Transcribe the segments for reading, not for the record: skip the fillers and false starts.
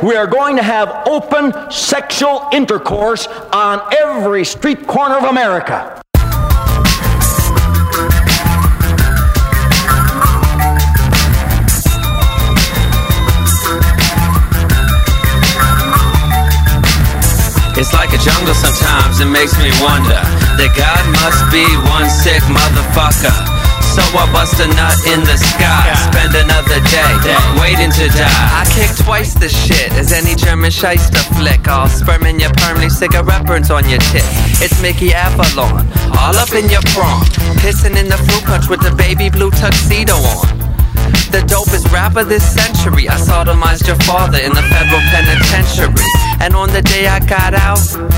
We are going to have open sexual intercourse on every street corner of America. It's like a jungle sometimes, it makes me wonder that God must be one sick motherfucker. So I bust a nut in the sky, spend another day waiting to die. I kick twice the shit as any German shyster flick. All sperm in your permanently, cigarette burns on your tip. It's Mickey Avalon, all up in your prom, pissing in the fruit punch with the baby blue tuxedo on. The dopest rapper this century. I sodomized your father in the federal penitentiary. And on the day I got out,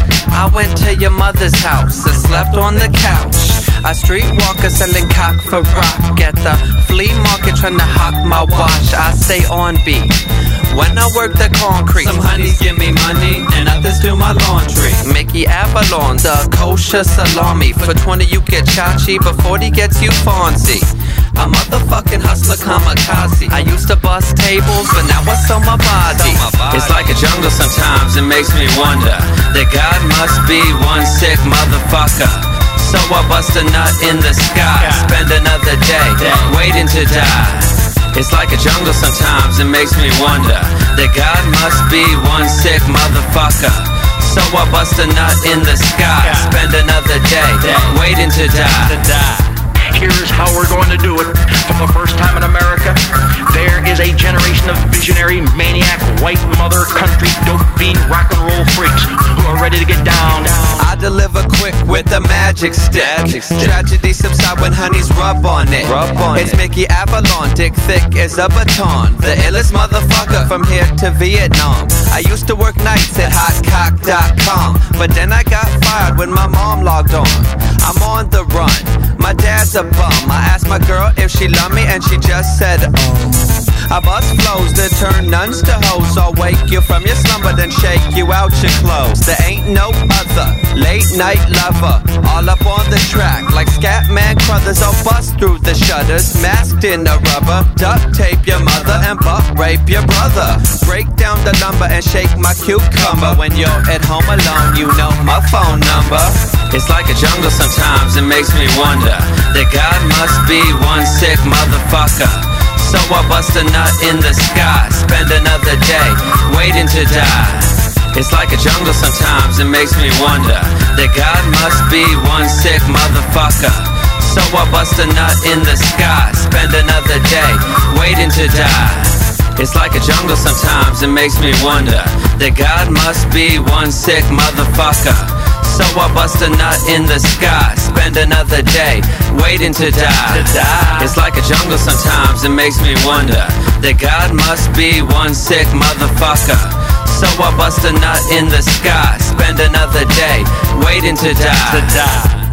I went to your mother's house and slept on the couch. A streetwalker selling cock for rock at the flea market trying to hawk my watch. I stay on beat when I work the concrete. Some honeys give me money and others do my laundry. Mickey Avalon, the kosher salami. For 20 you get chachi, but 40 gets you Fonzie. A motherfucking hustler kamikaze. I used to bust tables, but now I sell my body. It's like a jungle sometimes, it makes me wonder that God must be one sick motherfucker. So I bust a nut in the sky, spend another day waiting to die. It's like a jungle sometimes, it makes me wonder that God must be one sick motherfucker. So I bust a nut in the sky, spend another day waiting to die. Here's how we're going to do it. For the first time in America, there is a generation of visionary, maniac, white mother, country, dope fiend, rock and roll freaks who are ready to get down. I deliver quick with a magic stick. Tragedy subside when honeys rub on it. It's Mickey Avalon, dick thick as a baton. The illest motherfucker from here to Vietnam. I used to work nights at hotcock.com, but then I got fired when my mom logged on. I'm on the run, my dad's a bum. I asked my girl if she loved me and she just said, oh. I bust flows that turn nuns to hoes. I'll wake you from your slumber, then shake you out your clothes. There ain't no other late night lover, all up on the track like Scatman Crothers. I'll bust through the shutters, masked in the rubber, duct tape your mother and butt rape your brother. Break down the lumber and shake my cucumber. When you're at home alone, you know my phone number. It's like a jungle sometimes, it makes me wonder that God must be one sick motherfucker. So I bust a nut in the sky, spend another day waiting to die. It's like a jungle sometimes, it makes me wonder that God must be one sick motherfucker. So I bust a nut in the sky, spend another day waiting to die. It's like a jungle sometimes, it makes me wonder that God must be one sick motherfucker. So I bust a nut in the sky, spend another day waiting to die. It's like a jungle sometimes, it makes me wonder that God must be one sick motherfucker. So I bust a nut in the sky, spend another day waiting to die.